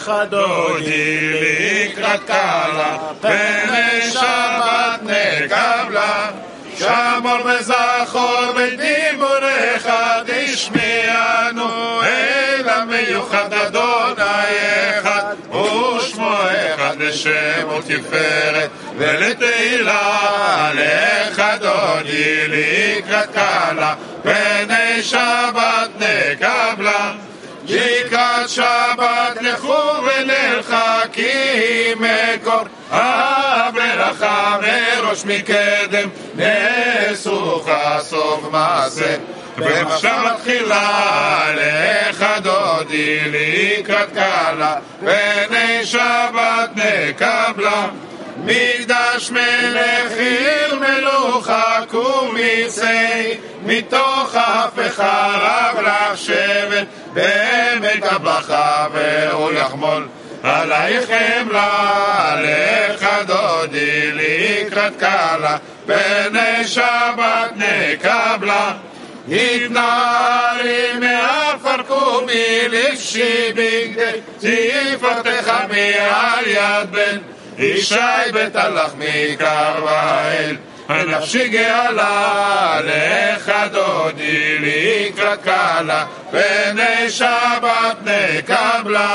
דודי לקראת קלה, פני שבת נקבלה. שמור וזכור בדיבורך תשמיענו, אל המיוחד אדוני אחד, ושמו אחד לשם ותפארת ולתהילה. לך דודי לקראת קלה, פני שבת נקבלה. לקראת שבת לכו ונלכה, כי היא מקור הברכה מראש מקדם, נעשוך סוף מעשה ומחשבה תחילה. לך דודי לקראת קלה, פני שבת נקבלה. מקדש מלך עיר מלוכה, קומיצי מתוך ההפכה רב לך שבט, בעמק הבכה והוא יחמול עלייך חמלה. לך דודי לקראת קלה, פני שבת נקבלה. התנערי מעפר קומי לבשי בגדי, תפארתך מעל יד בן ישי בית הלחמי קרבאל, נפשי גאלה. לך דודי לקראת קלה, פני שבת נקבלה.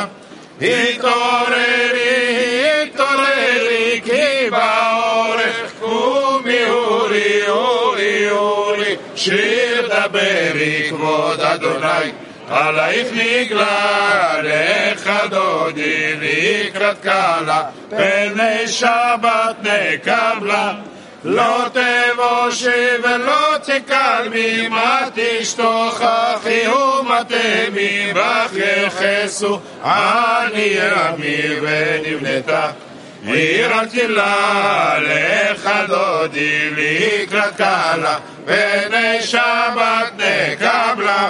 התעוררי כי באורך, קומי אורי אורי אורי, שיר דברי כבוד אדוני עלייך נגלה. לך דודי לקראת קלה, פני שבת נקבלה. לא תבושי ולא תקלמי, מה תשתוכחי ומה תמי, בך יחסו אני עמי ונבנתה עיר הקהילה. לך דודי לקראת קלה, פני שבת נקבלה.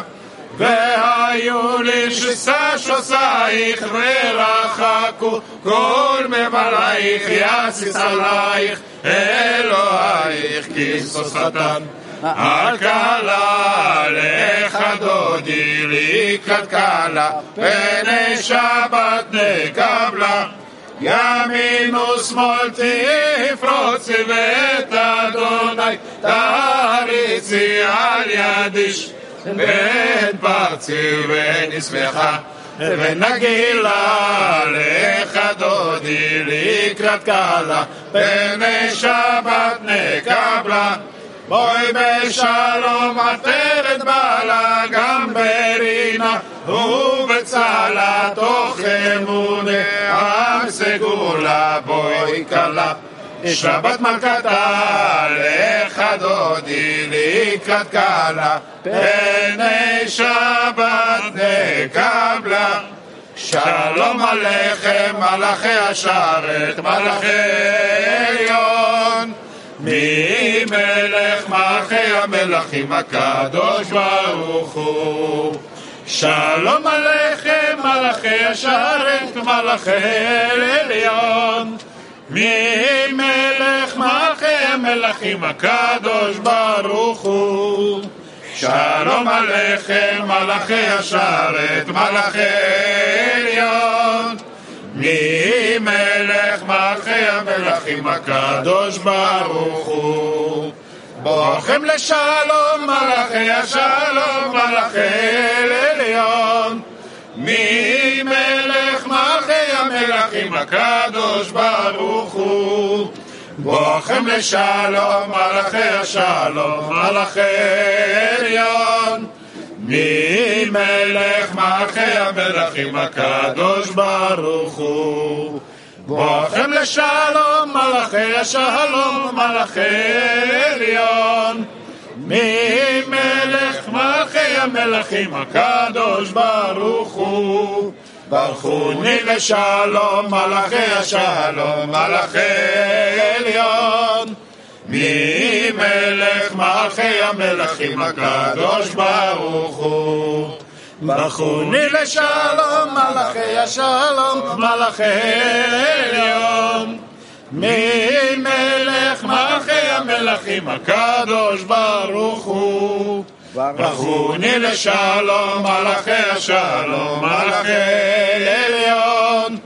והיו לי ששושייך ורחקו כל מבלייך, יסיס עלייך אלוהיך כיסוס חתן על קלה. לך דודי לקראת קלה, פני שבת נקבלה. ימין ושמאל תפרוצי ואת אדוני תריצי על ידיש, בן פרצי ונשמחה ונגילה. לך דודי לקראת קלה, פני שבת נקבלה. בואי בשלום עטרת בעלה, גם ברינה ובצלה תוך אמונה, עם סגולה בואי קלה שבת מלכתה. לך דודי לקראת קלה, פני שבת נקבלה. שלום עליכם מלאכי השרת, מלאכי עליון, מי מלך מלכי המלכים הקדוש ברוך הוא. שלום עליכם מלאכי השרת, מלאכי עליון, מי מלך מלכי המלכים הקדוש ברוך הוא. שלום עליכם מלאכי השרת, מלאכי עליון, מי מלך מלכי המלכים הקדוש ברוך הוא. בואכם לשלום מלאכי השלום, מלאכי עליון, מי מלך מלכי המלכים הקדוש ברוך הוא. בואכם לשלום מלאכי השלום, מלאכי עליון, מי מלך מלכי המלכים הקדוש ברוך הוא. בואכם לשלום מלאכי השלום, מלאכי עליון, מי מלך מלכי המלכים הקדוש ברוך הוא. ברכוני לשלום מלאכי השלום, מלאכי עליון, מי מלך מלכי המלכים הקדוש ברוך הוא. ברכוני לשלום מלאכי השלום, מלאכי עליון, מי מלך מלכי המלכים הקדוש ברוך הוא. ברכוני לשלום מלאכי השלום, מלאכי עליון,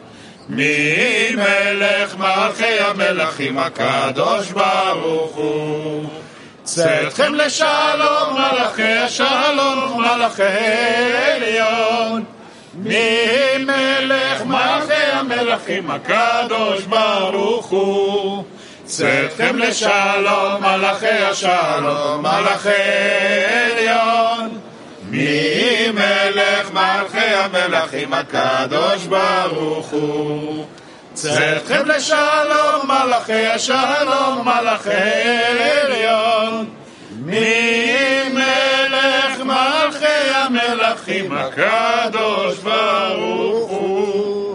מי מלך מלכי המלכים הקדוש ברוך הוא. צאתכם לשלום מלאכי השלום מלאכי עליון. מי מלך מלכי המלכים הקדוש ברוך הוא. צאתכם לשלום מלאכי השלום מלאכי עליון. מי מלך מלכי המלכים הקדוש ברוך הוא. צאתכם לשלום מלאכי השלום מלאכי עליון. מי מלך מלכי המלכים הקדוש ברוך הוא.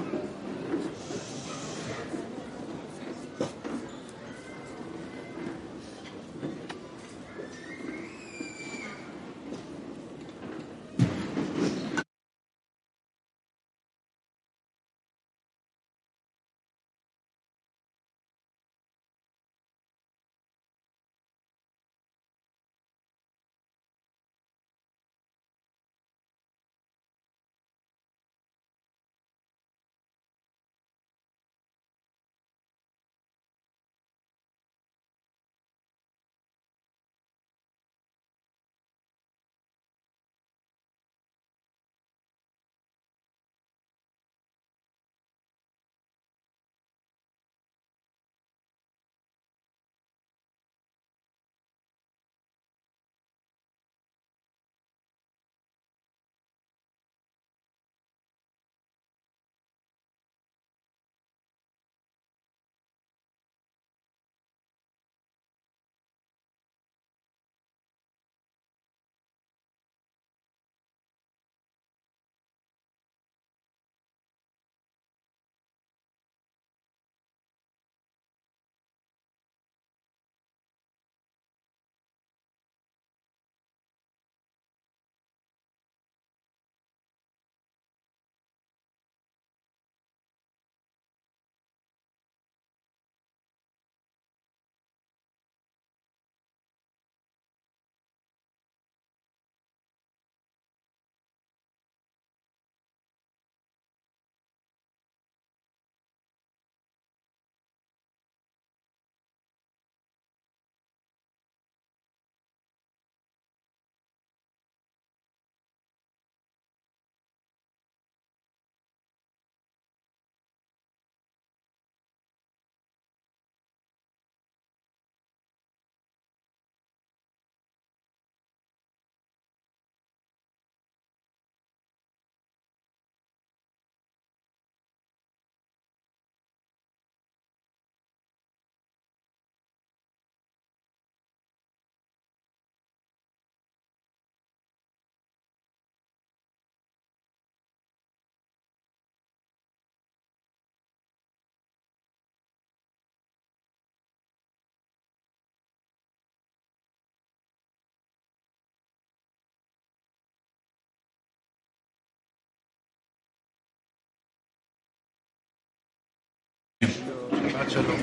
שבת שלום.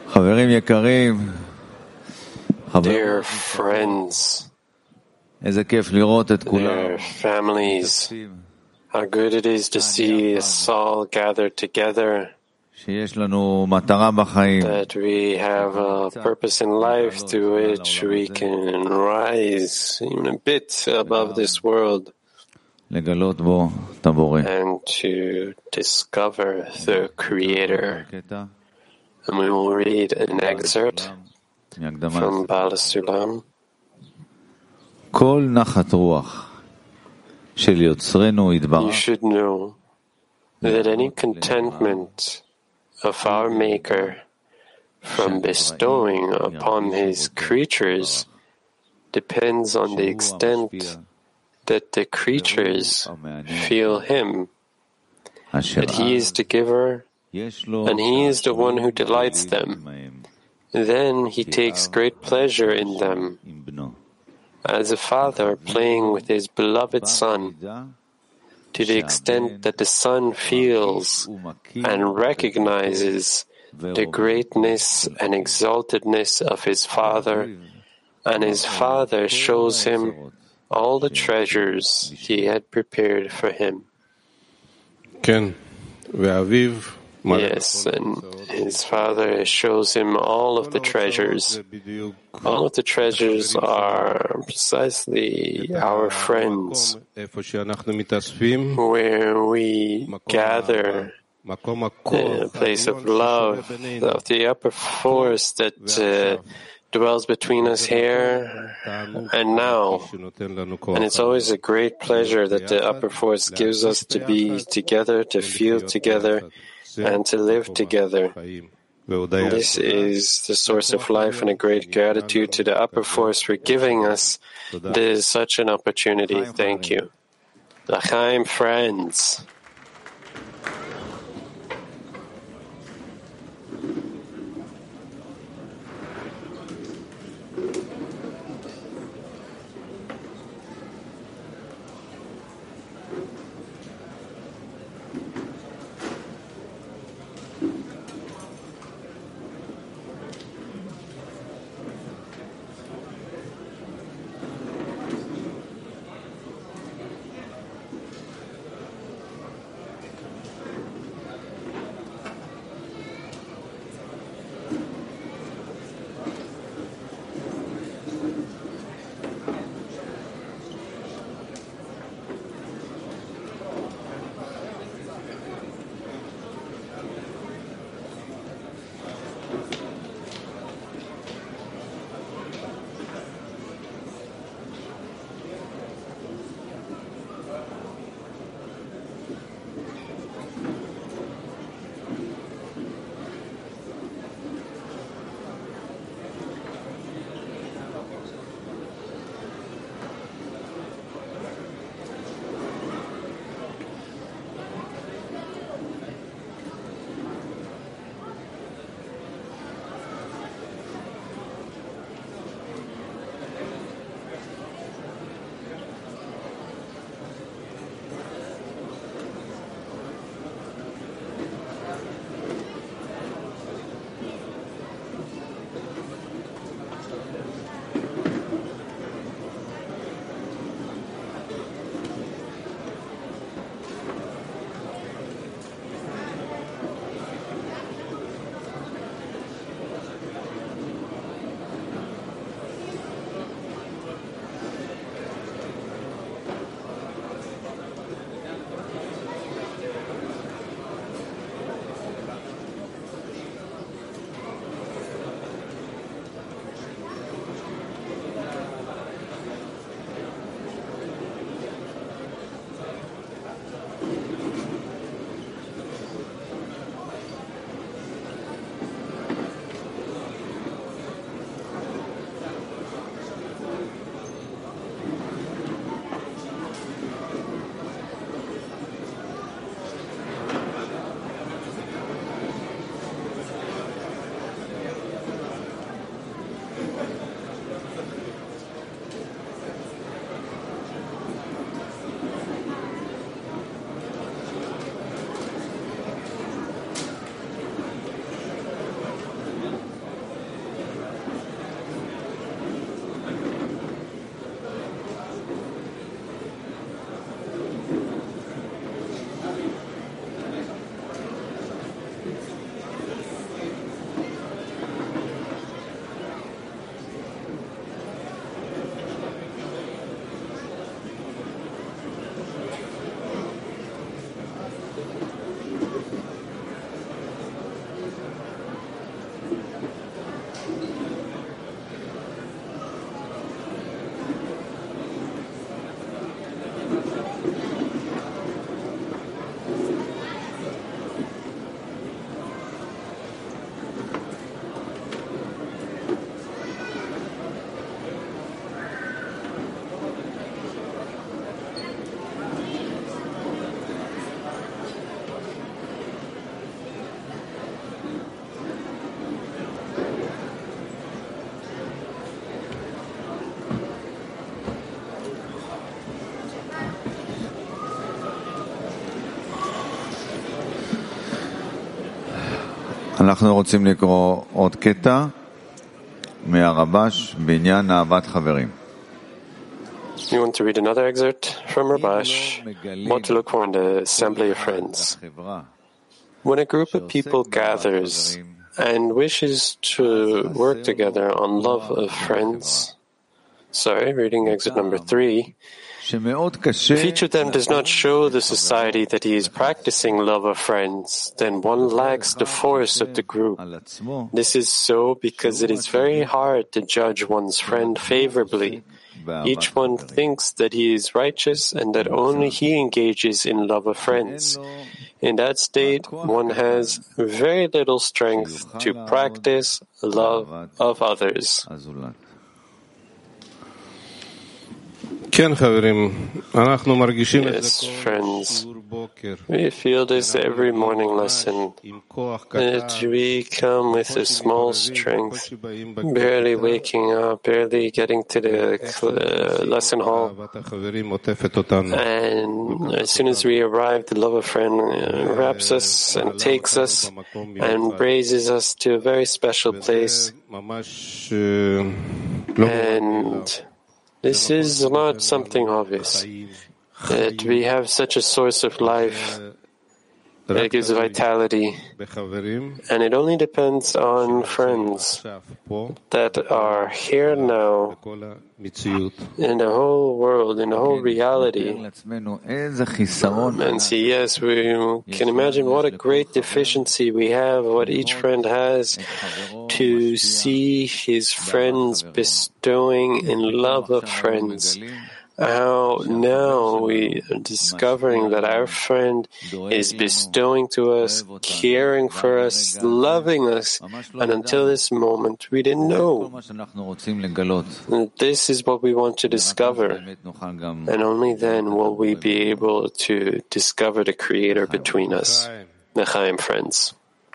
Dear friends, dear families, how good it is to see us all gathered together, that we have a purpose in life through which we can rise even a bit above this world and to discover the Creator. And we will read an excerpt from Baal Sulam. You should know that any contentment of our Maker from bestowing upon His creatures depends on the extent that the creatures feel Him, that He is the giver and He is the one who delights them. Then He takes great pleasure in them, as a father playing with his beloved son, to the extent that the son feels and recognizes the greatness and exaltedness of his father, and his father shows him all the treasures he had prepared for him. Yes, and his father shows him all of the treasures. All of the treasures are precisely our friends, where we gather the place of love, of the upper force that dwells between us here and now. And it's always a great pleasure that the upper force gives us to be together, to feel together, and to live together. This is the source of life, and a great gratitude to the upper force for giving us this such an opportunity. Thank you. L'chaim, friends. אנחנו רוצים לקרוא עוד קטע מהרבש בעניין אהבת חברים. You want to read another excerpt from Rabash, what to look for in the assembly of friends. When a group of people gathers and wishes to work together on love of friends, reading excerpt number 3, if each of them does not show the society that he is practicing love of friends, then one lacks the force of the group. This is so because it is very hard to judge one's friend favorably. Each one thinks that he is righteous and that only he engages in love of friends. In that state, one has very little strength to practice love of others. Yes, friends, we feel this every morning lesson, that we come with a small strength, barely waking up, barely getting to the lesson hall. And as soon as we arrive, the love of friend wraps us and takes us and raises us to a very special place. And this is not something obvious, that we have such a source of life that gives vitality, and it only depends on friends that are here now in the whole world, in the whole reality. And see, yes, we can imagine what a great deficiency we have, what each friend has, to see his friends bestowing in love of friends. How now we are discovering that our friend is bestowing to us, caring for us, loving us, and until this moment we didn't know. And this is what we want to discover, and only then will we be able to discover the Creator between us. L'chaim, friends.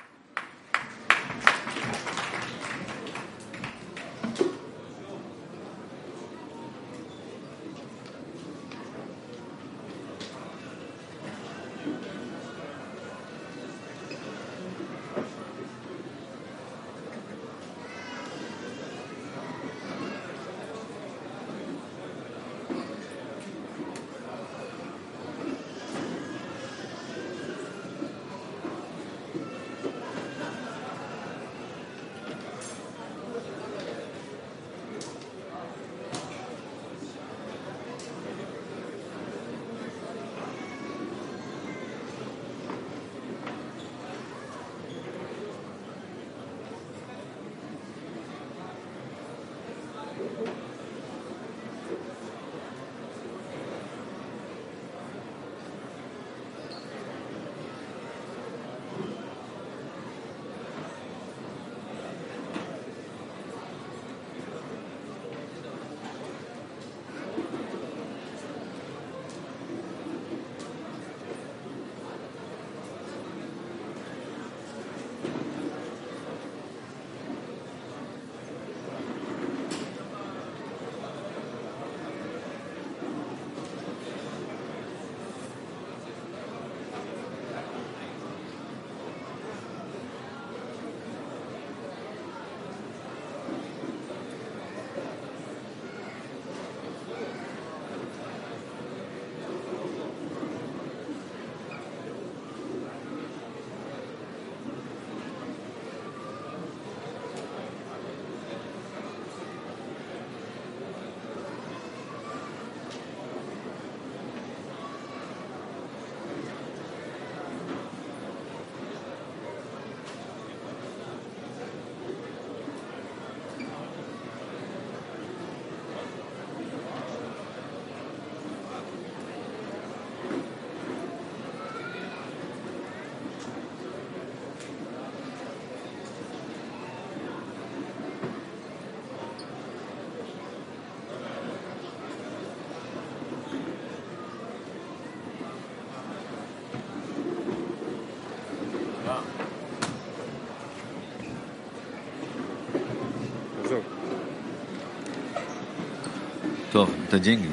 טוב, את הג'ינגל.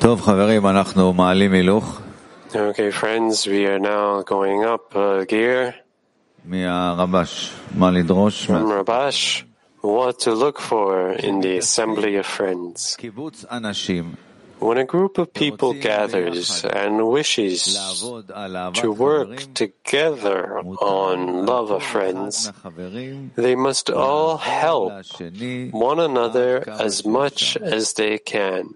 Okay, friends, we are now going up a gear from Rabash, what to look for in the assembly of friends. When a group of people gathers and wishes to work together on love of friends, they must all help one another as much as they can.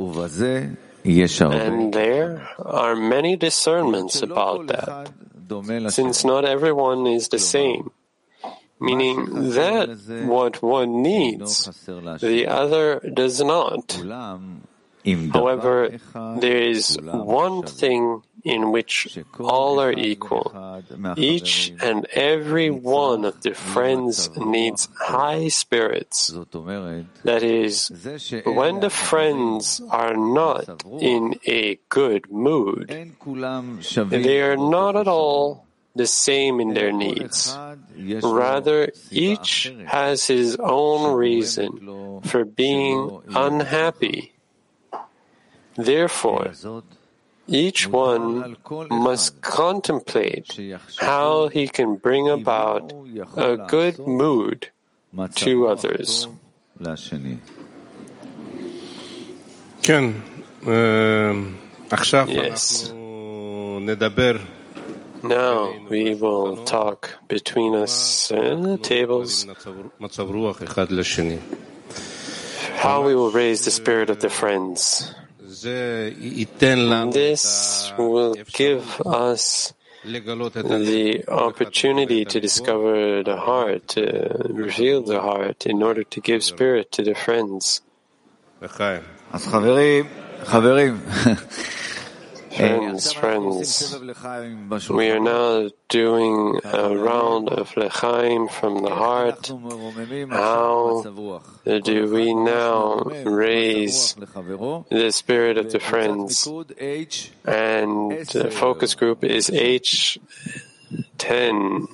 And there are many discernments about that, since not everyone is the same, meaning that what one needs, the other does not. However, there is one thing in which all are equal. Each and every one of the friends needs high spirits. That is, when the friends are not in a good mood, they are not at all the same in their needs. Rather, each has his own reason for being unhappy. Therefore, each one must contemplate how he can bring about a good mood to others. Yes. Now we will talk between us and the tables how we will raise the spirit of the friends. This will give us the opportunity to discover the heart, to reveal the heart, in order to give spirit to the friends. Friends, we are now doing a round of L'chaim from the heart. How do we now raise the spirit of the friends? And the focus group is H10.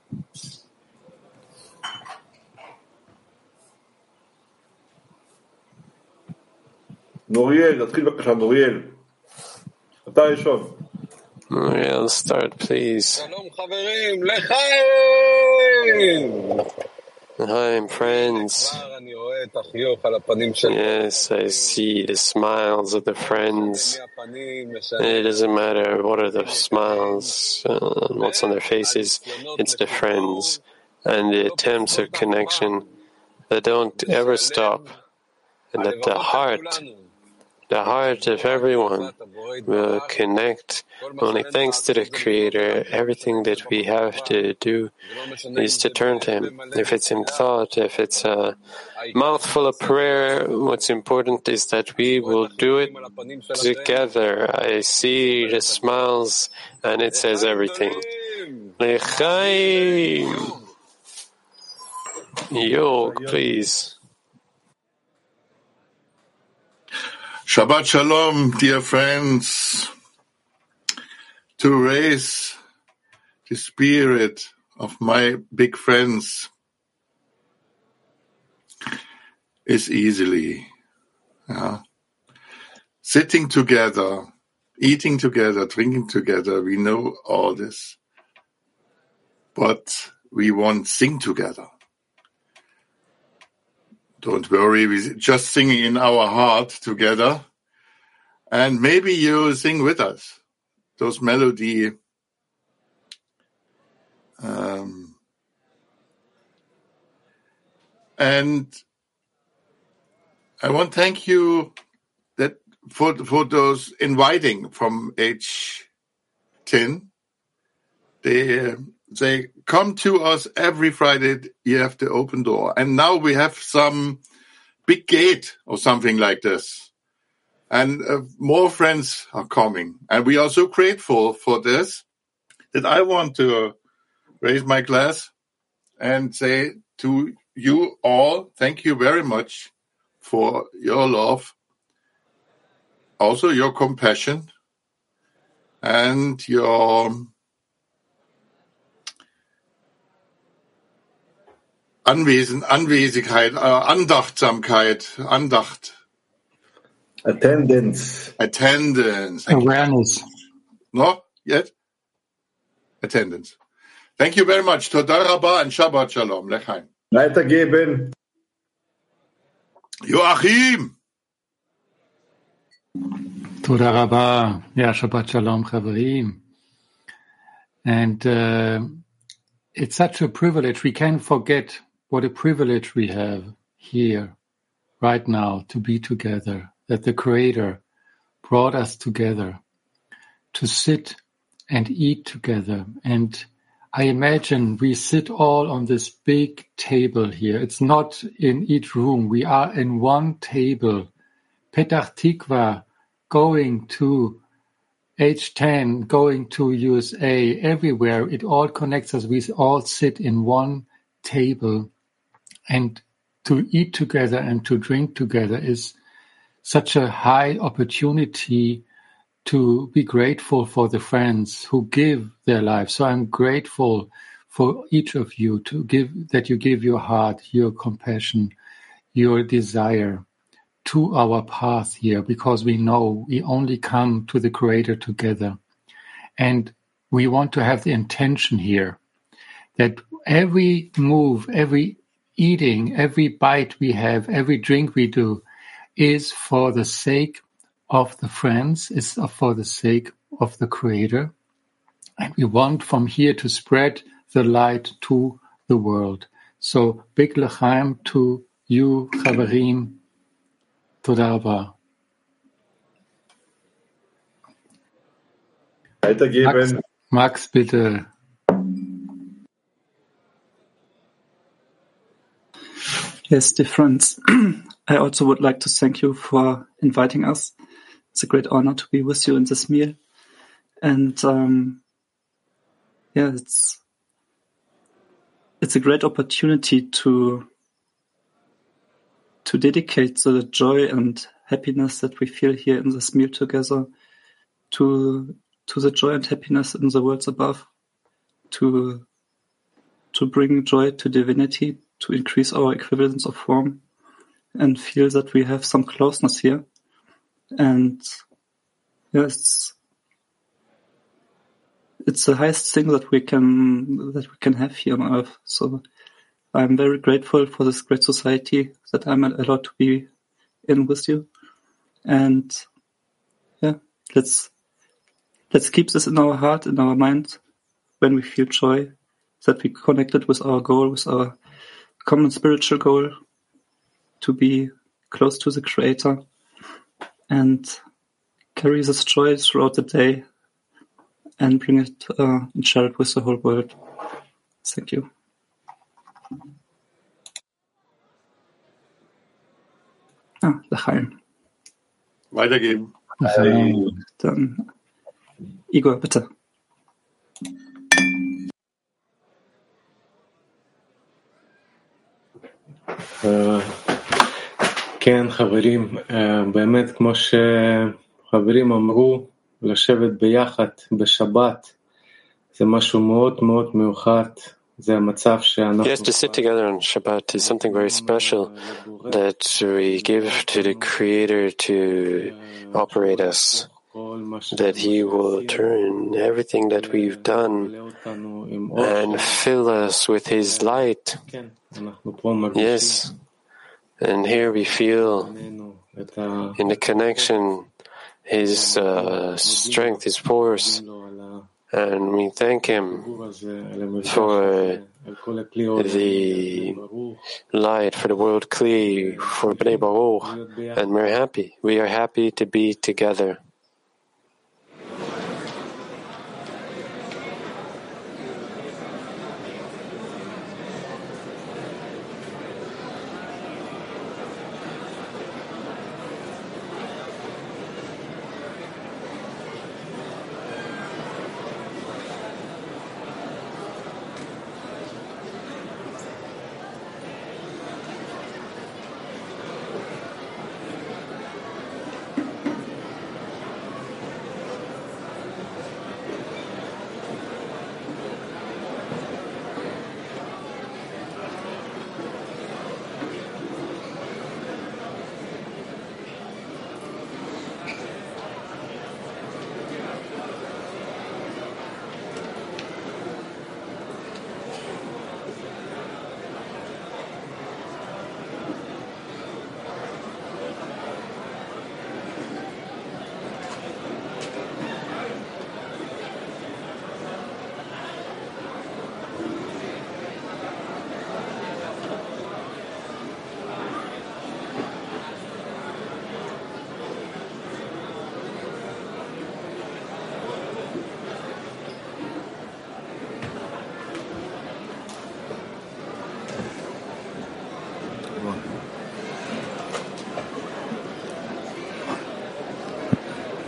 Muriel, start, please. L'chaim, friends. Yes, I see the smiles of the friends. It doesn't matter what are the smiles, what's on their faces. It's the friends and the attempts of connection that don't ever stop, and that the heart of everyone will connect only thanks to the Creator. Everything that we have to do is to turn to Him. If it's in thought, if it's a mouthful of prayer, what's important is that we will do it together. I see the smiles and it says everything. L'chaim! Yog, please. Shabbat Shalom, dear friends. To raise the spirit of my big friends is easily sitting together, eating together, drinking together. We know all this, but we won't sing together. Don't worry, we're just singing in our heart together. And maybe you sing with us those melody. And I want to thank you that for those inviting from H10. They come to us every Friday. You have the open door. And now we have some big gate or something like this. And more friends are coming. And we are so grateful for this that I want to raise my glass and say to you all, thank you very much for your love, also your compassion and your Anwesenheit, Andachtsamkeit, Andacht. Attendance. Awareness. No? Yet? Attendance. Thank you very much. Toda Rabba and Shabbat Shalom. L'chaim. Weitergeben. Joachim. Toda Rabba. Yeah, Shabbat Shalom, Chaverim. And it's such a privilege. We can't forget what a privilege we have here, right now, to be together, that the Creator brought us together to sit and eat together. And I imagine we sit all on this big table here. It's not in each room. We are in one table. Petach Tikva, going to H10, going to USA, everywhere. It all connects us. We all sit in one table. And to eat together and to drink together is such a high opportunity to be grateful for the friends who give their lives. So I'm grateful for each of you that you give your heart, your compassion, your desire to our path here, because we know we only come to the Creator together. And we want to have the intention here that every move, every eating, every bite we have, every drink we do is for the sake of the friends, is for the sake of the Creator. And we want from here to spread the light to the world. So big l'chaim to you, Chaverim. Toda Rabba. Weitergeben. Max, bitte. Yes, dear friends. I also would like to thank you for inviting us. It's a great honor to be with you in this meal. And it's a great opportunity to dedicate the joy and happiness that we feel here in this meal together to the joy and happiness in the worlds above, to bring joy to divinity, to increase our equivalence of form and feel that we have some closeness here. And yes, it's the highest thing that we can have here on earth. So I'm very grateful for this great society that I'm allowed to be in with you. And let's keep this in our heart, in our mind, when we feel joy, that we connected with our goal, with our common spiritual goal, to be close to the Creator and carry this joy throughout the day and bring it and share it with the whole world. Thank you. L'chaim. Weitergeben. Dann Igor, bitte. כן, חברים, באמת כמו שחברים אמרו, לשבת ביחד בשבת זה משהו מאוד מאוד מיוחד. Yes, to sit together on Shabbat is something very special that we give to the Creator to operate us, that He will turn everything that we've done and fill us with His light. Yes, and here we feel in the connection His strength, His force, and we thank Him for the light, for the world Kli, for Bnei Baruch, and we're happy. We are happy to be together.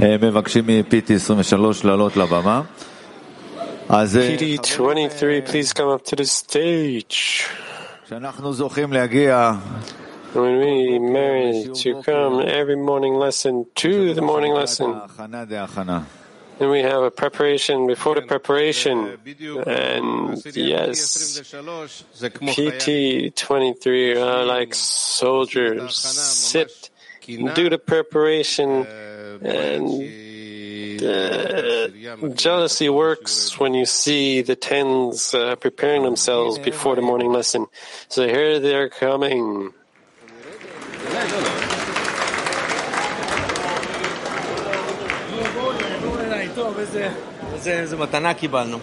מבקשים מ-PT23 לעלות לבמה. PT23, please come up to the stage. כשאנחנו זוכים להגיע When we manage to come every morning lesson to the morning lesson, and we have a preparation before the preparation, and yes, PT23 are like soldiers, sit, do the preparation, and jealousy works when you see the tens preparing themselves before the morning lesson. So here they're coming. איזה מתנה קיבלנו.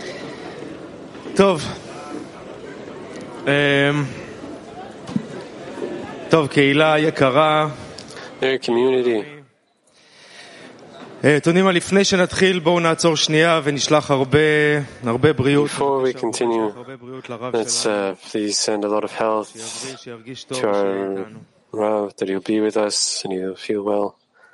טוב. טוב, קהילה יקרה. community. אתם יודעים מה, לפני שנתחיל בואו נעצור שנייה ונשלח הרבה בריאות. Before we continue, let's please send a lot of health to our Rav, that he'll be with us and he'll feel well.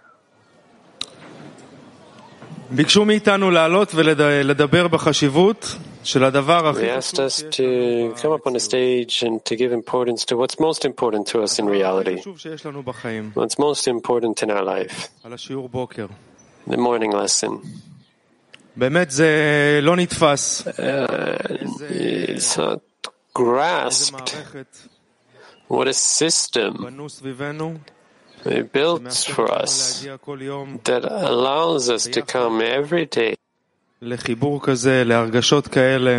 ביקשו מאיתנו לעלות ולדבר בחשיבות של הדבר הכי They asked us to come up on the stage and to give importance to what's most important to us in reality. What's most important in our life. The morning lesson. באמת זה לא נתפס. It's not grasped. What a system they built for us that allows us to come every day. לחיבור כזה, להרגשות כאלה.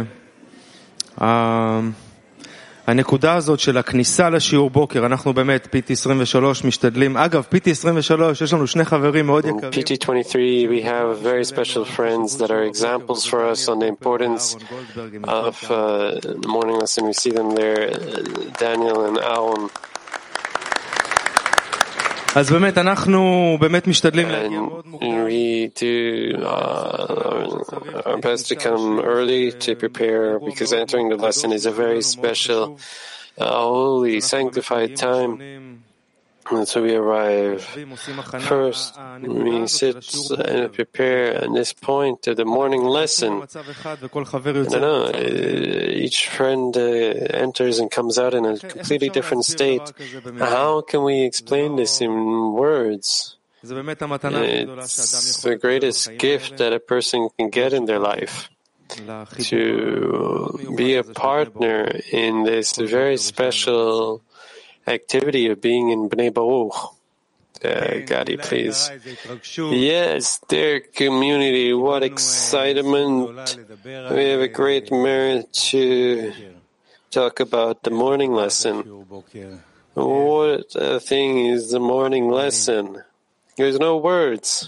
הנקודה הזאת של הכניסה לשיעור בוקר, אנחנו באמת PT23 משתדלים. אגב, PT23 יש לנו שני חברים מאוד יקרים. PT23, we have very special friends that are examples for us on the importance of the morning lesson. We see them there, Daniel and Aaron. אז באמת, אנחנו באמת משתדלים להגיע מאוד מוקדם. We do our best to come early to prepare, because entering the lesson is a very special, holy, sanctified time. And so we arrive first, we sit and prepare at this point of the morning lesson. And I know, each friend enters and comes out in a completely different state. How can we explain this in words? It's the greatest gift that a person can get in their life. To be a partner in this very special activity of being in Bnei Baruch. Gadi, please. Yes, their community, what excitement. We have a great merit to talk about the morning lesson. What a thing is the morning lesson. There's no words.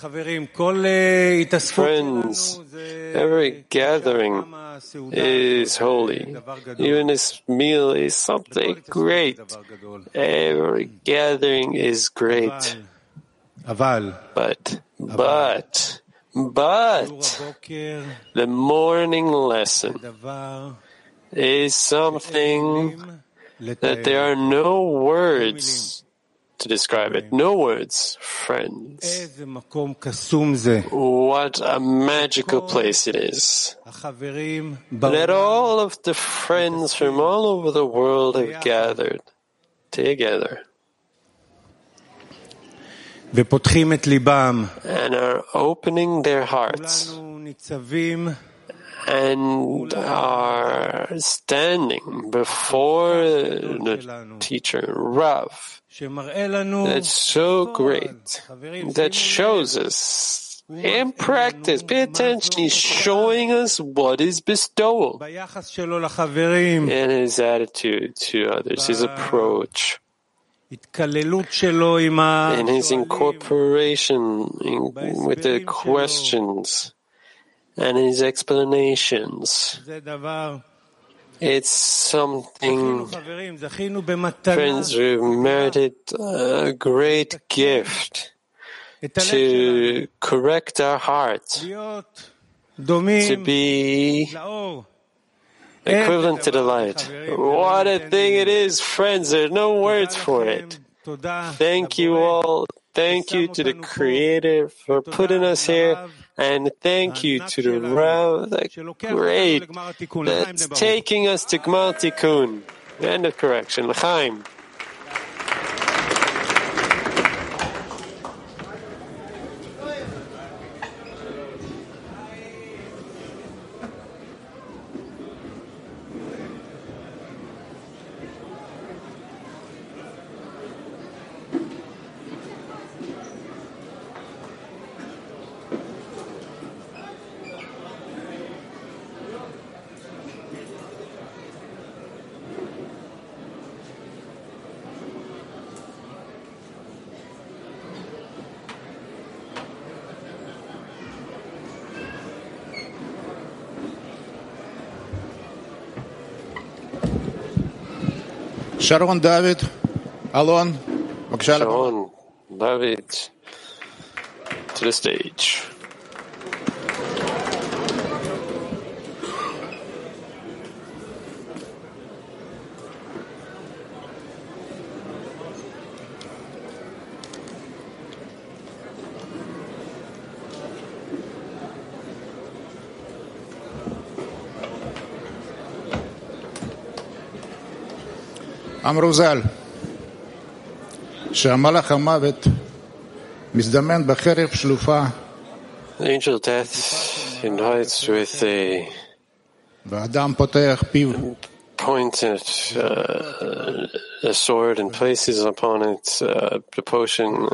Friends, every gathering is holy. Even this meal is something great. Every gathering is great. But, the morning lesson is something that there are no words to describe it. No words, friends. What a magical place it is. That all of the friends from all over the world have gathered together and are opening their hearts and are standing before the teacher, Rav. That's so great. That shows us in practice. Pay attention. He's showing us what is bestowal and his attitude to others, his approach, and his incorporation with the questions and his explanations. It's something, friends, we've merited a great gift to correct our hearts, to be equivalent to the light. What a thing it is, friends. There's no words for it. Thank you all. thank you to the Creator for putting us here, and thank you to the Rav, the great, that's taking us to Gmar Tikkun. End of correction. L'chaim. Sharon, David, Alon, Sharon, David, to the stage. אמרו ז"ל, שהמלאך המוות מזדמן בחרב שלופה. The angel of death unites with a ואדם פותח פיו. Pointed a sword and places upon it the potion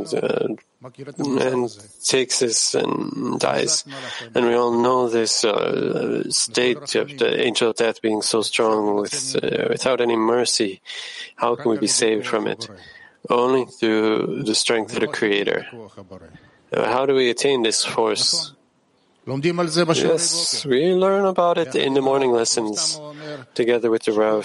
and takes this and dies. And we all know this state of the angel of death being so strong without any mercy. How can we be saved from it? Only through the strength of the Creator. How do we attain this force? Yes, we learn about it in the morning lessons together with the Rav.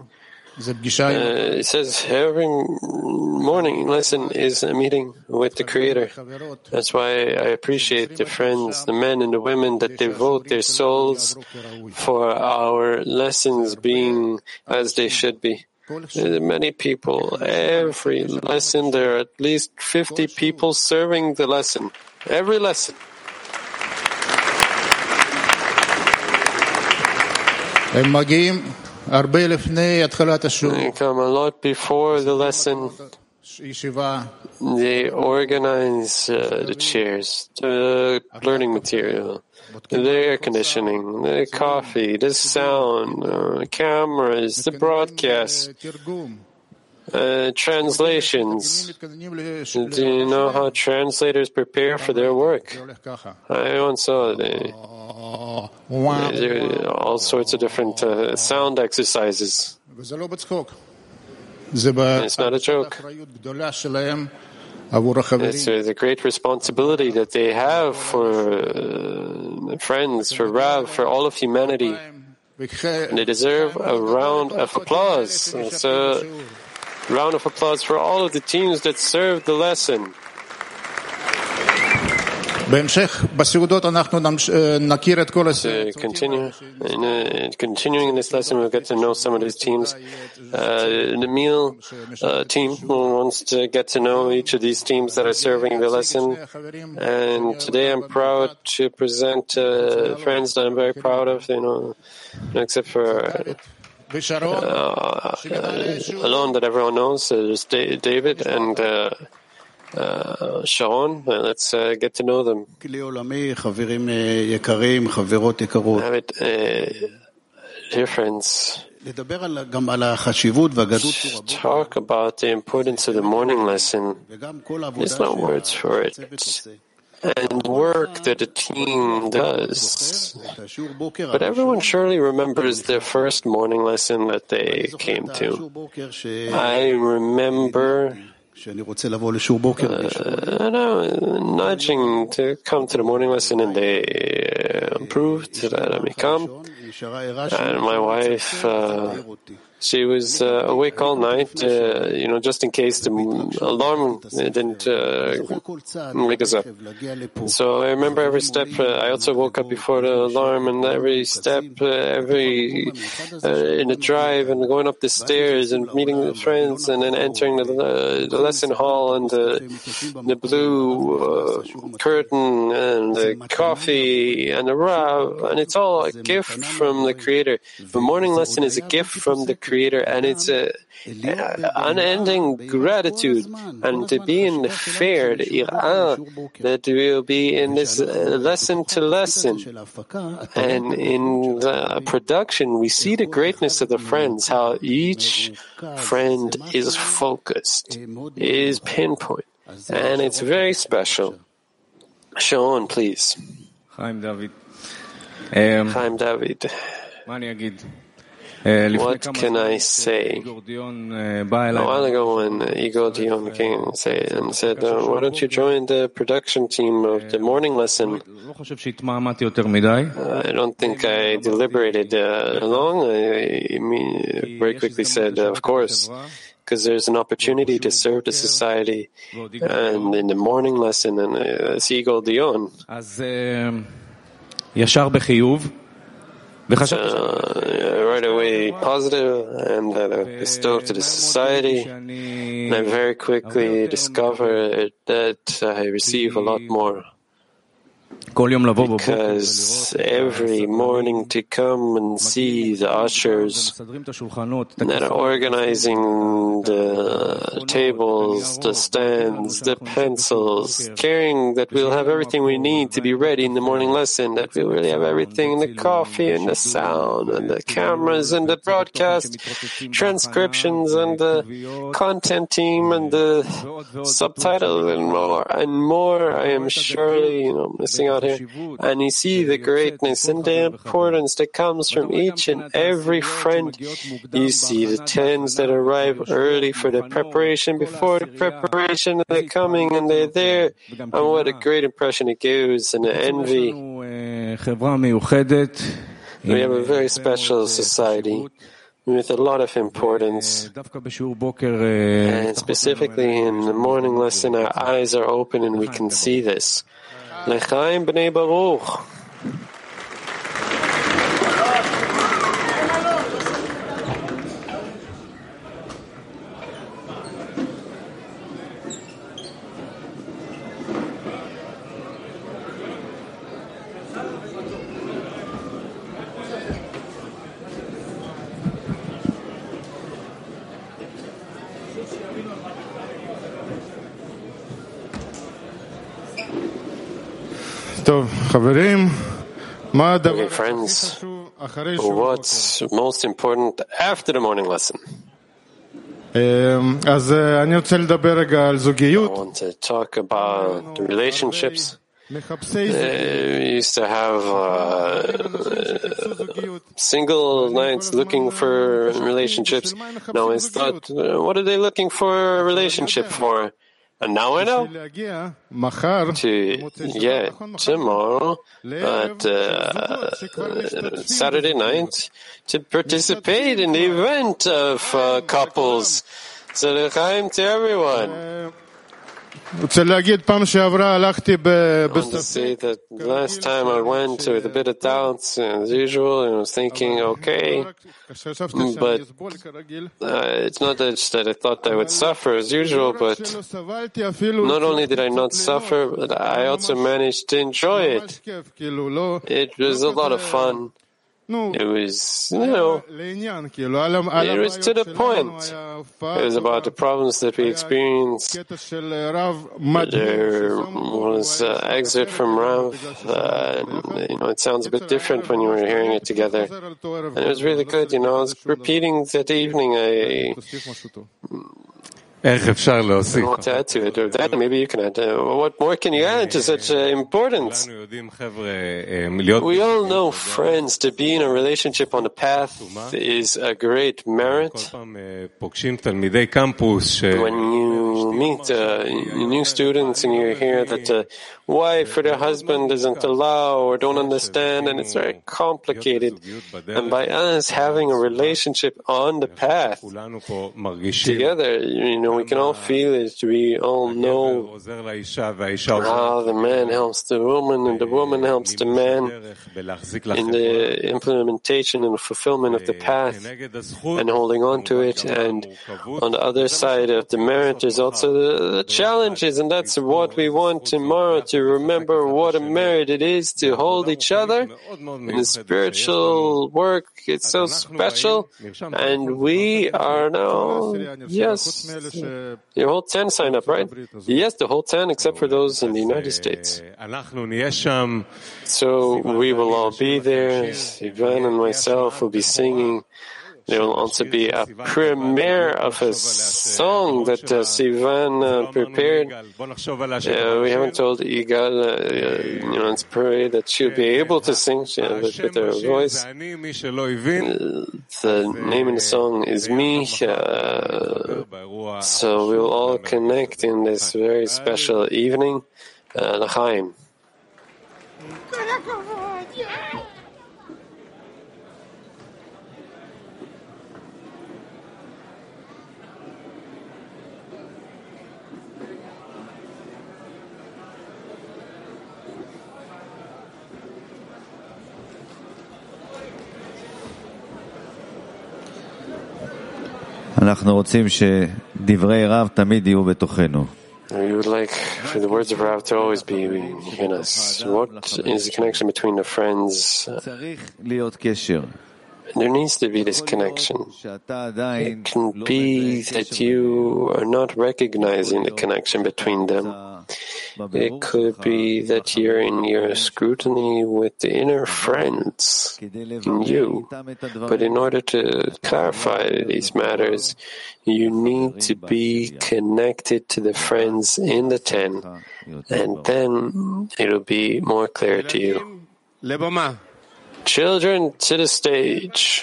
It says every morning lesson is a meeting with the Creator. That's why I appreciate the friends, the men and the women that devote their souls for our lessons being as they should be. There are many people. Every lesson, there are at least 50 people serving the lesson. Every lesson. They come a lot before the lesson. They organize the chairs, the learning material, the air conditioning, the coffee, the sound, cameras, the broadcast, translations. Do you know how translators prepare for their work? I once saw all sorts of different sound exercises. It's not a joke. It's the great responsibility that they have for friends, for Rav, for all of humanity. And they deserve a round of applause. It's a round of applause for all of the teams that served the lesson. Continuing in this lesson, we'll get to know some of these teams. The meal team wants to get to know each of these teams that are serving the lesson. And today I'm proud to present friends that I'm very proud of, except for Alon that everyone knows. There's David and Sharon. Let's get to know them. Dear friends, talk about the importance of the morning lesson. There's no words for it. And work that a team does. But everyone surely remembers their first morning lesson that they came to. I remember nudging to come to the morning lesson, and they approved that I may come. And my wife She was awake all night, just in case the alarm didn't wake us up. So I remember every step. I also woke up before the alarm, and every step, in the drive, and going up the stairs, and meeting the friends, and then entering the lesson hall, and the blue curtain, and the coffee, and the Rav, and it's all a gift from the Creator. The morning lesson is a gift from the Creator, and it's unending gratitude, and to be in the fair, the irah, that we'll be in this lesson to lesson, and in the production we see the greatness of the friends, how each friend is focused, is pinpoint, and it's very special. Sharon, please. Chaim David. Chaim David. What can I say? A while ago when Igor Dion came and said, why don't you join the production team of the morning lesson? I don't think I deliberated long. I very quickly said, of course, because there's an opportunity to serve the society. And in the morning lesson, and it's Igor Dion. Right away positive, and bestowed to the society, and I very quickly discovered that I receive a lot more. Because every morning to come and see the ushers that are organizing the tables, the stands, the pencils, caring that we'll have everything we need to be ready in the morning lesson, that we'll really have everything, the coffee and the sound and the cameras and the broadcast transcriptions and the content team and the subtitles and more. I am surely, missing out here. And you see the greatness and the importance that comes from each and every friend. You see the tens that arrive early for the preparation, before the preparation, they're coming and they're there. And what a great impression it gives, and the envy. We have a very special society with a lot of importance. And specifically in the morning lesson, our eyes are open and we can see this. L'chaim b'nei Baruch. Okay, friends, what's most important after the morning lesson? I want to talk about the relationships. We used to have single nights looking for relationships. Now I thought, what are they looking for a relationship for? And now I know tomorrow at Saturday night to participate in the event of couples. So l'chaim to everyone. I want to say that last time I went with a bit of doubts as usual, and I was thinking, okay, but it's not that I thought I would suffer as usual, but not only did I not suffer, but I also managed to enjoy it. It was a lot of fun. It was, it was to the point. It was about the problems that we experienced. There was an excerpt from Rav. It sounds a bit different when you were hearing it together. And it was really good, I was repeating that evening. want to add to it, or that maybe you can add. What more can you add to such importance? We all know, friends, to be in a relationship on the path is a great merit. When you meet new students and you hear that the wife or their husband doesn't allow or don't understand, and it's very complicated, and by us having a relationship on the path together, we can all feel it. We all know how the man helps the woman and the woman helps the man in the implementation and fulfillment of the path and holding on to it. And on the other side of the merit, there's also the challenges, and that's what we want tomorrow, to remember what a merit it is to hold each other. In the spiritual work, it's so special, and we are now, yes, the whole 10 sign up, right? Yes, the whole 10, except for those in the United States. So we will all be there. Sivan and myself will be singing. There will also be a premiere of a song that Sivan prepared. We haven't told Igal, let's pray that she'll be able to sing with her voice. The name of the song is Me. So we'll all connect in this very special evening. L'chaim. אנחנו רוצים שדברי רב תמיד יהיו בתוכנו. We would like for the words of Rav to always be in us. What is the connection between the friends? צריך להיות קשר. There needs to be this connection. It can be that you are not recognizing the connection between them. It could be that you're in your scrutiny with the inner friends in you. But in order to clarify these matters, you need to be connected to the friends in the 10, and then it'll be more clear to you. Children, to the stage.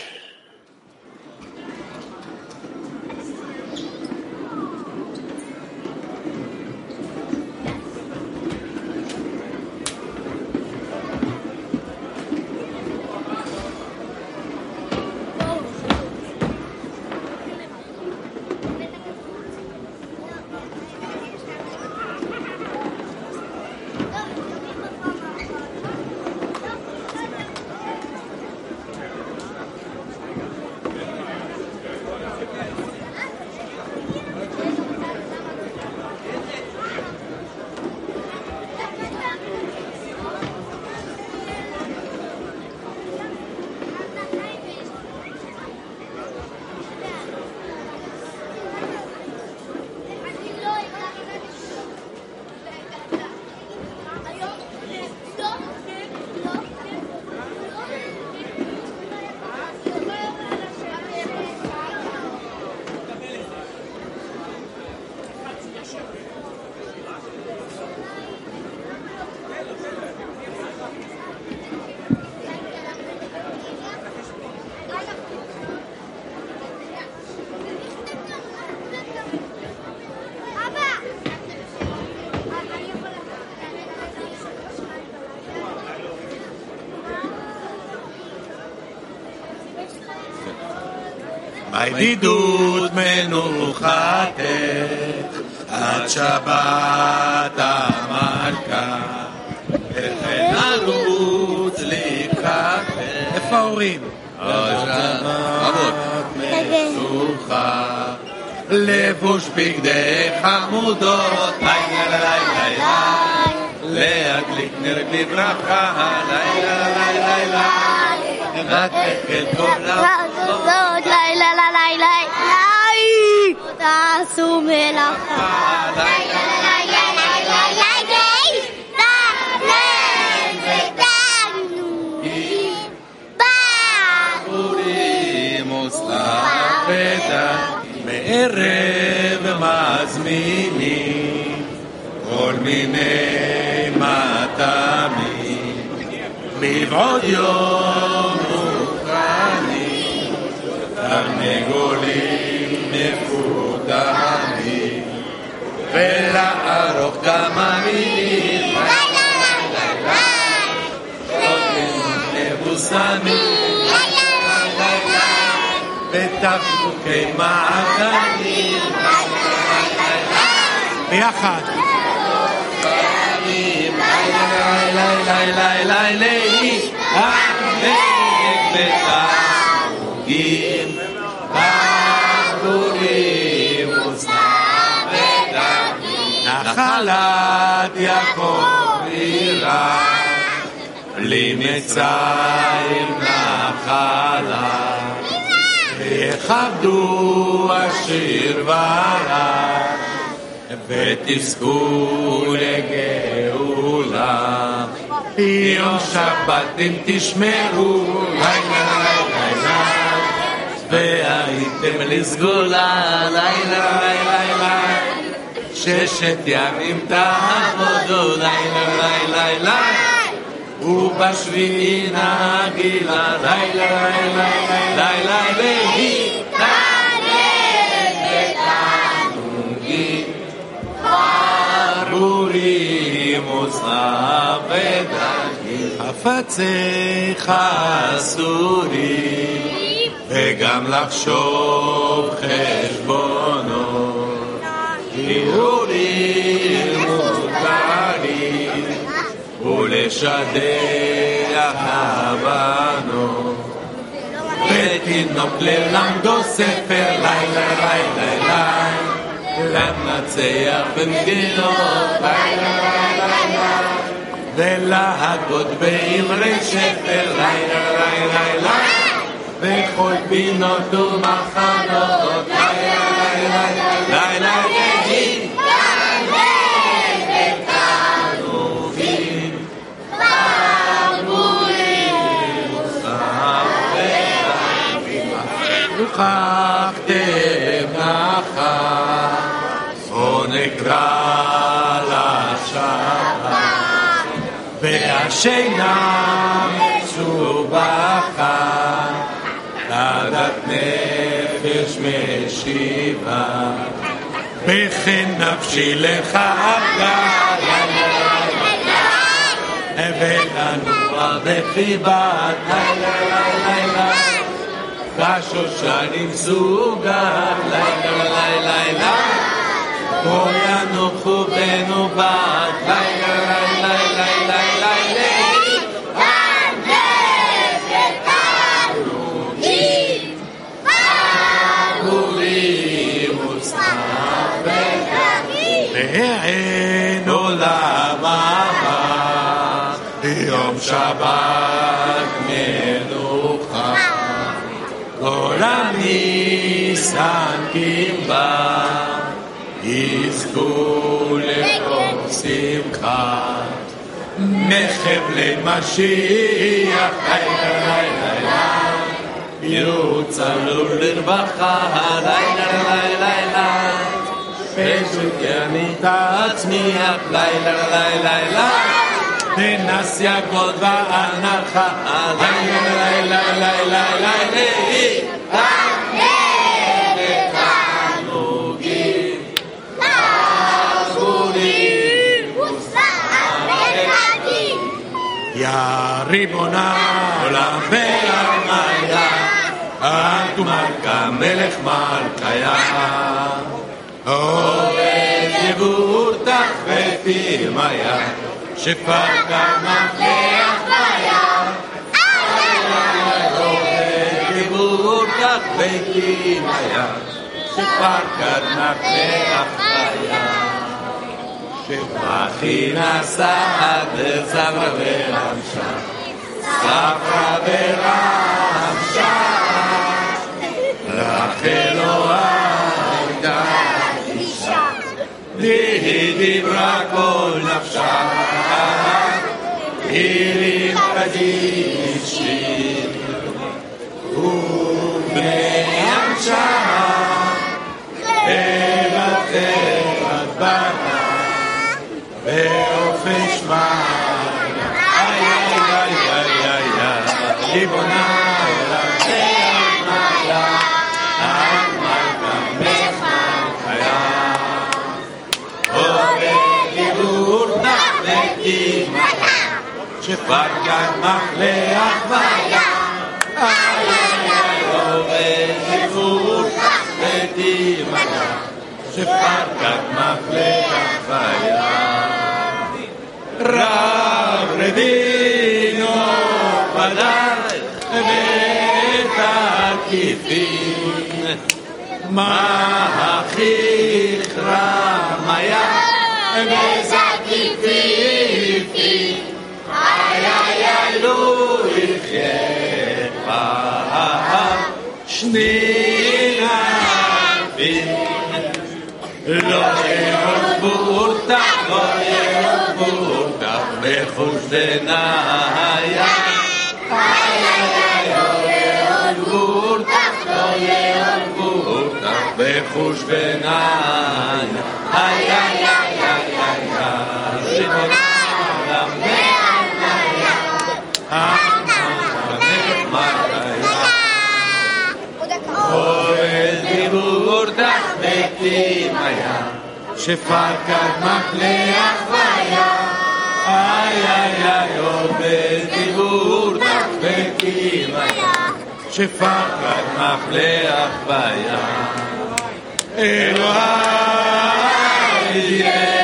בידידות מנוחתך עד שבת המלכה וכן נרוץ לקראתך. איפה ההורים? אבות מנוחה לבוש בגדי חמודות לילה לילה לילה להדליק נר בברכה לילה לילה לילה רק אל כל העבודות לילה לילה לילה תעשו מלאכה לילה לילה לילה לילה ותגנו בחורים וסלחת בערב מזמינים כל מיני מטעמים, מבעוד יום מוכנים, תרנגולים מפותחים, ולערוך כמה מילים, מבוסמים, ותפוקי מעגלים, ביחד. ותפוגים ברבורים וסנבדים, נחלת יעקב עירה, בלי מצרים נחלה, ויכבדו השיר ורע, ותזכו לגאולה. יום שבת אם תשמעו, לילה לילה, והייתם לסגולה, לילה לילה, ששת ימים תעבודו, לילה לילה, ובשביעי נגילה, לילה לילה, לילה לילה, ברבורים וסנבדים, חפצי חסורים, וגם לחשוב חשבונות, הרהורים מותרים, ולשדך הבנות, ותינוק ללמדו ספר, לילה לילה לילה, לנצח במגינות, לילה לילה לילה, ולהגות באמרי שפר, לילה לילה לילה, בכל פינות ומחנות, לילה לילה לילה, שכחתם נחת, או נקרא לשבת, והשינה משובחת, תדת נפש משיבה, בכן נפשי לך אבלה, ולנוע בחיבת, לילה לילה, בשושנים סוגת, לילה לילה לילה, בו ינוחו בנובת, לילה לילה לילה לילה, תענגת ברבורים וסנבדים, ואין עולם הבא, יום שבת מנוחה, כל הניסן קימבה, יזכו לכל שמחה, מחבלי משיח, לילה לילה לילה, יוצלו לרווחה, לילה לילה לילה, פשוט ינית עצמיח, לילה לילה לילה, בנס יגוד ואנחה, לילה לילה לילה לילה, תענגת ברבורים וסנבדים, יא ריבונה עולם ועלמיה, את ומלכה מלך מלכיה, עובד יבוטח ותימיה, שפקה מפלח בים, עובד יבוטח ותימיה, שפקה מפלח בים, שבחינה סעד סברה ורמשה, סברה ורמשה, רחל לא הייתה אישה, היא דיברה כל נפשה, היא קדישי, ובני אנשה, שפרקת מחלח בים, איי איי איי עובד דיבור ותימלא, שפרקת מחלח בים. רב רבינו פדל ואת הכיפין, מה הכיך רמיה וזקיפים, איי איי איי לו יחיה שני נפים, לא ירבו אותך, לא ירבו אותך בחוש דניה, איי איי איי לא ירבו אותך, לא ירבו אותך בחוש דניה, איי איי איי איי איי שפרקת מחלח בים, איי איי איי עובד דיבור תחבקים היה, שפרקת מחלח בים. אלוהי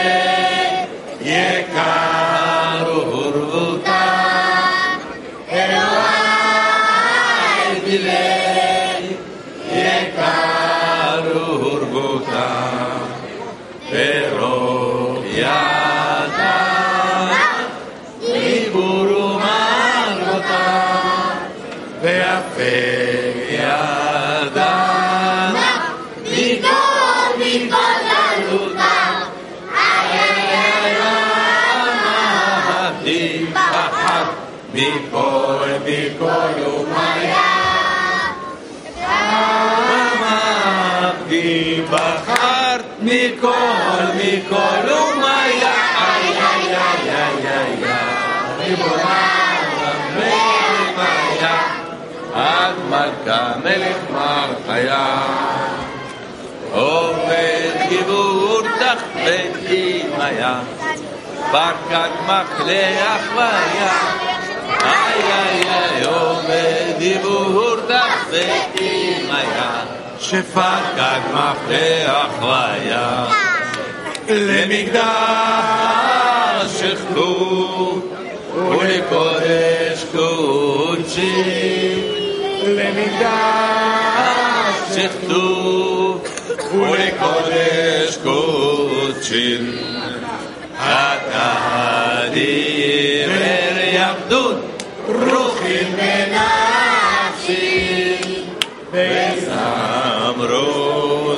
יקר ורבותה, אלוהי יקר ורבותה, ברוב ידה דיבור ומלכותה, ויפה ידה מכל גלותה, עמדי פחד מכל ומיה, עמדי פחד מכל ומיה, איי איי איי איי איי ריבונה ומלכה, עד מלכה מלך מלכיה, עובד גיבור תחבקים היה, פרקת מחלח ויה, איי איי איי עובד גיבור תחבקים היה, שפרקת מחלח ויה. למקדש אכלו ולקודש קודשים, למקדש אכלו ולקודש קודשים, אתה דיבר יעבדון רוחים ונפשי, וזמרו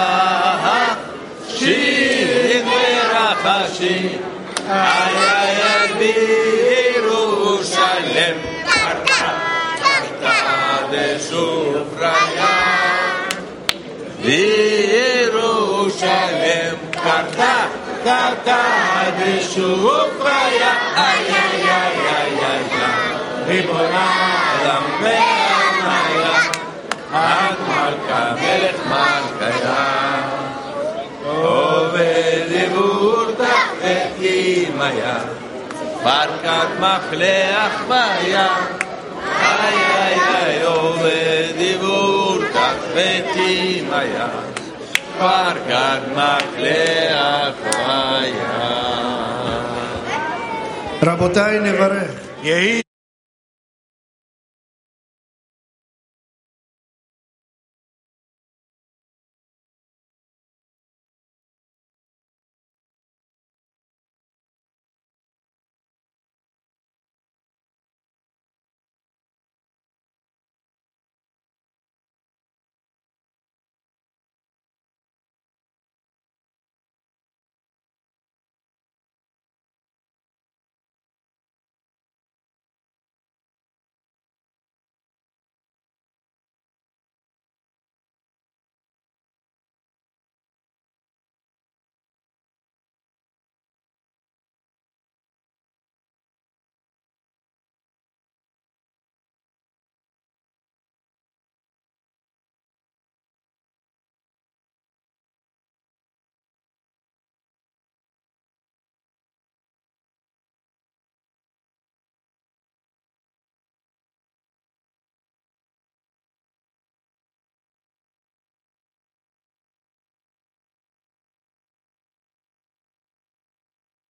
נפשי ורחשי, איי איי איי בירושלם דשופריה, בירושלם קרתה דשופריה, איי איי איי איי איי ריבונה למלכה, עד מלכה מלך מלכיה, עובד דיבור תחבקים היה, פרקת מחלח ויה, איי איי איי עובד דיבור תחבקים היה, פרקת מחלח ויה. רבותיי, נברך.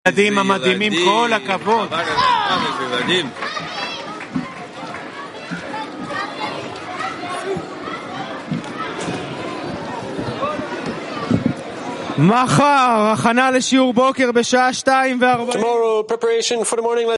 ילדים המדהימים, כל הכבוד. מחר, הכנה לשיעור בוקר בשעה 2:40. Tomorrow, preparation for the morning